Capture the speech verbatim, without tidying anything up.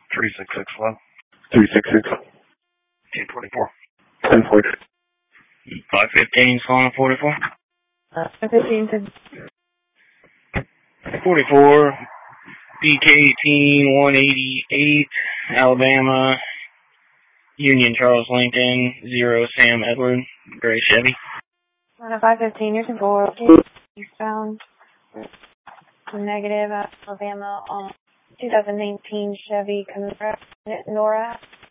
three six six low. three six six. ten forty-four. ten forty. five fifteen, Solana forty-four. Uh, fifteen to forty-four, B K eighteen, one eighty-eight, Alabama, Union Charles Lincoln, zero Sam Edward, gray Chevy. on a five fifteen, you're to four. Eastbound. Negative, Alabama, on two thousand nineteen Chevy Camaro, Nora.